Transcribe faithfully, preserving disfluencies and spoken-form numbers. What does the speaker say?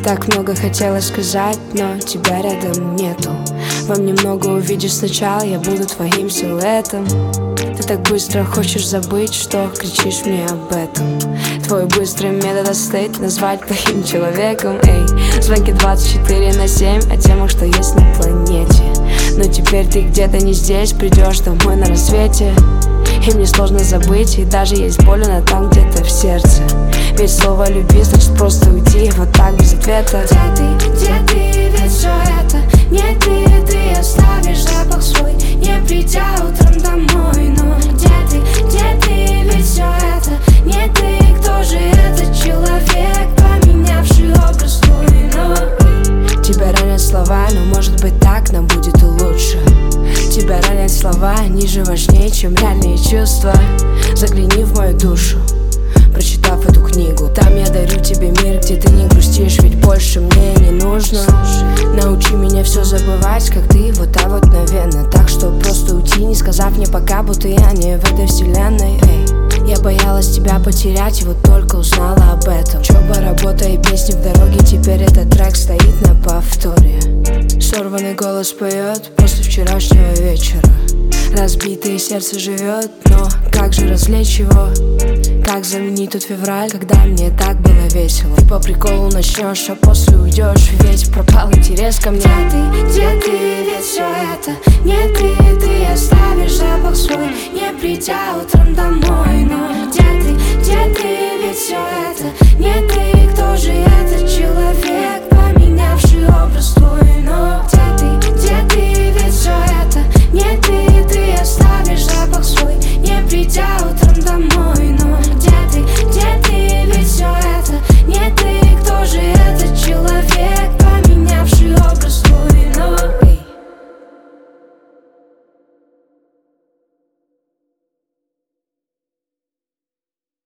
Так много хотелось сказать, но тебя рядом нету. Во мне много увидишь сначала, я буду твоим силуэтом. Ты так быстро хочешь забыть, что кричишь мне об этом. Твой быстрый метод остыть, назвать плохим человеком. Эй, звонки двадцать четыре на семь о темах, что есть на планете. Но теперь ты где-то не здесь, придешь домой на рассвете. И мне сложно забыть, и даже есть больно там где-то в сердце. Ведь слово «люби» значит просто уйти вот так без ответа. Где ты, где ты, ведь все это не ты. Ты оставишь запах свой, не придя утром домой. Но где ты, где ты, ведь все это не ты. Кто же этот человек, поменявший образ твой? Но тебя ранят слова, но может быть так нам будет и лучше. Тебя ранят слова, они же важнее, чем реальные чувства. Загляни в мою душу, прочитав эту книгу. Там я дарю тебе мир, где ты не грустишь, ведь больше мне не нужно. Научи меня все забывать, как ты, вот так вот мгновенно. Так что просто уйти, не сказав мне пока, будто я не в этой вселенной. Эй, я боялась тебя потерять, и вот только узнала об этом. Учеба, работа и песни в дороге, теперь этот трек стоит на повторе. Сорванный голос поет после вчерашнего вечера. Разбитое сердце живет, но как же развлечь его? Как заменить тот февраль, когда мне так было весело? Ты по приколу начнешь, а после уйдешь, ведь пропал интерес ко мне. Где ты, где ты, ведь все это не ты. Ты оставишь запах свой, не придя утром домой. Но где ты, где ты, ведь все это не ты.